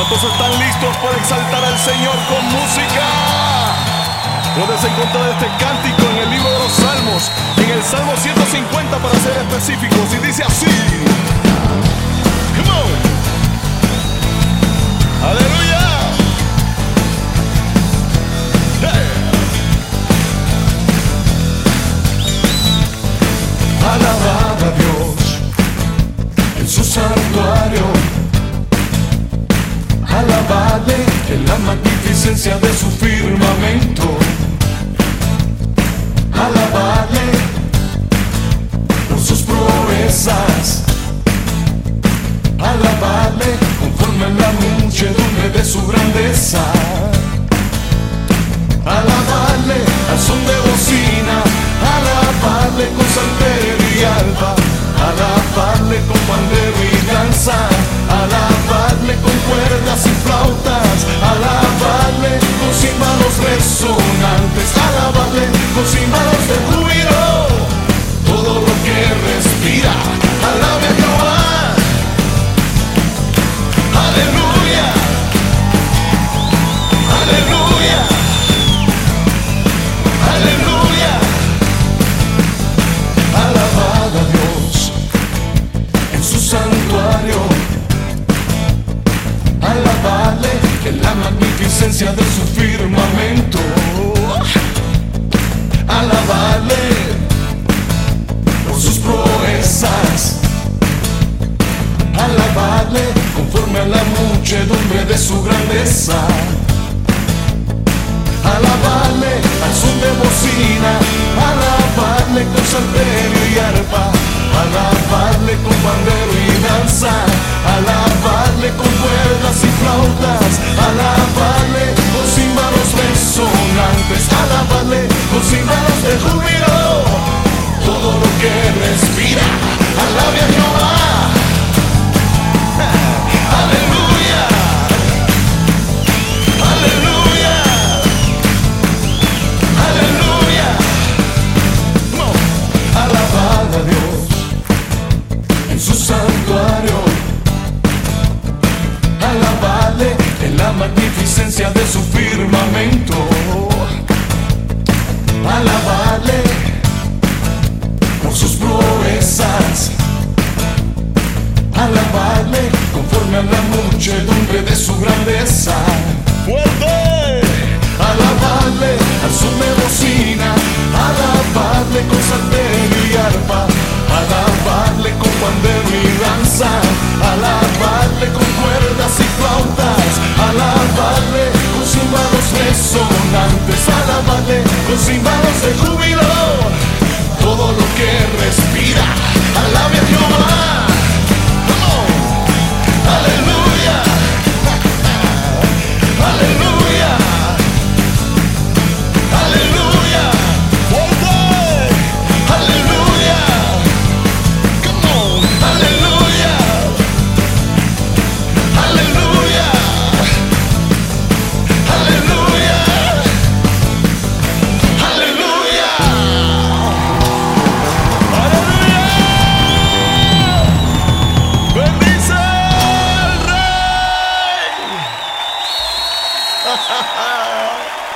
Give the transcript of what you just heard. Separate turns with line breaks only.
¿Cuántos están listos para exaltar al Señor con música? Puedes encontrar este cántico en el libro de los Salmos, en el Salmo 150 para ser específicos, y dice así. Come on. Aleluya. Hey.
Alabad a Dios en su santuario, alabadle en la magnificencia de su firmamento, alabadle por sus proezas, alabadle conforme a la muchedumbre de su grandeza, alabadle al son de bocina, alabadle con salterio y arpa, alabadle con pandero y danza, alabadle con cuerdas y flautas, alabadle con címbalos resonantes, alabadle con címbalos de júbilo. Todo lo que respira, alabe a Jehová. Aleluya, aleluya, aleluya. Alabad a Dios en su santuario, alabadle en la magnificencia de su firmamento, alabadle por sus proezas, alabadle conforme a la muchedumbre de su grandeza, alabadle al son de bocina, alabadle con salterio y arpa, alabadle con pandero y danza, alabadle con cuerdas y flautas, alabadle con címbalos resonantes, alabadle con címbalos de júbilo. Todo lo que respira, alabe a Jehová. Aleluya, aleluya, aleluya. Alabad a Dios en su santuario, alabadle en la magnificencia de su firmamento, alabadle por sus proezas, alabadle conforme a la muchedumbre de su grandeza.
¡Fuerte!
Alabadle al son de bocina, alabadle con salterio y arpa, alabadle con pandero y danza, alabadle